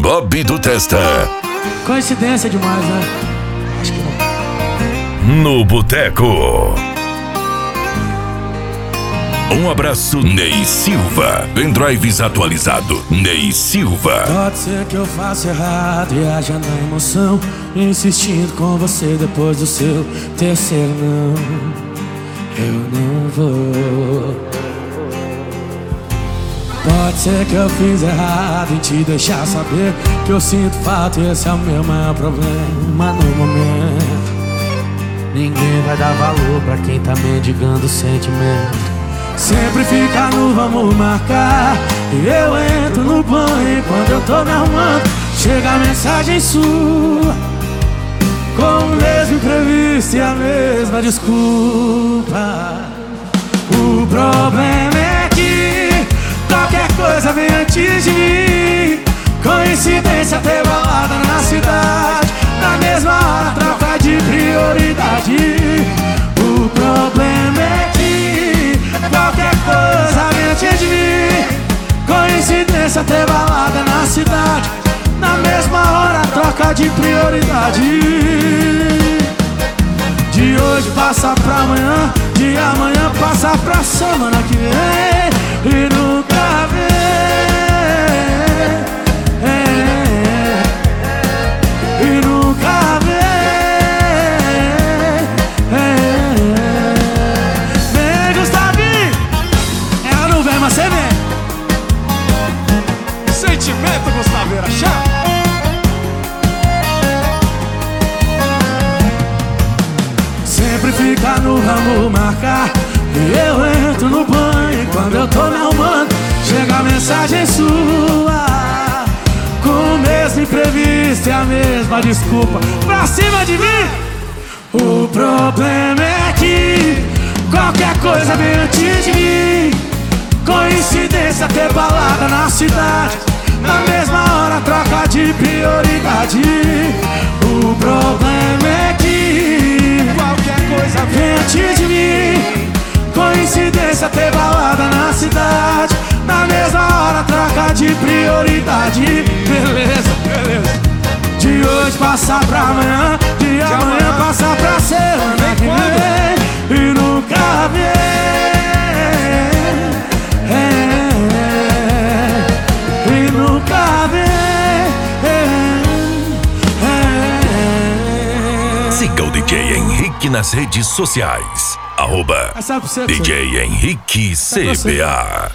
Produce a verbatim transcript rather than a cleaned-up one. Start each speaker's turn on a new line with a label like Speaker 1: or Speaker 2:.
Speaker 1: Bob do Testa.
Speaker 2: Coincidência demais, né? Acho que não.
Speaker 1: No Boteco. Um abraço, Ney Silva. Pendrives atualizado, Ney Silva.
Speaker 2: Pode ser que eu faça errado, viaja na emoção, insistindo com você depois do seu terceiro não. Eu não vou. Pode ser que eu fiz errado em te deixar saber que eu sinto falta e esse é o meu maior problema no momento. Ninguém vai dar valor pra quem tá mendigando sentimento. Sempre fica no vamos marcar e eu entro no banho quando eu tô me arrumando. Chega a mensagem sua com o mesmo imprevisto e a mesma desculpa. O problema é que qualquer coisa vem antes de mim. Coincidência ter balada na cidade, na mesma hora troca de prioridade. O problema é que qualquer coisa vem antes de mim. Coincidência ter balada na cidade, na mesma hora troca de prioridade. De hoje passa pra amanhã, de amanhã passa pra semana que vem e nunca vem. E nunca vem. Vem, Gustavinho, ela não vem, mas você vem. Sentimento, Gustaveira, chá. Sempre fica no ramo marcar e eu entro no banho quando eu tô me arrumando. Chega a mensagem sua com o mesmo imprevisto e a mesma desculpa pra cima de mim. O problema é que qualquer coisa vem antes de mim. Coincidência ter balada na cidade, na mesma hora troca de prioridade. O problema é que qualquer coisa vem antes de mim. Coincidência ter balada na cidade, na mesma hora troca de prioridade. Beleza, beleza. De hoje passar pra amanhã, de amanhã passar pra semana que vem e nunca vem. E nunca vem.
Speaker 1: Siga o D J Henrique nas redes sociais. Arroba D J Henrique C B A.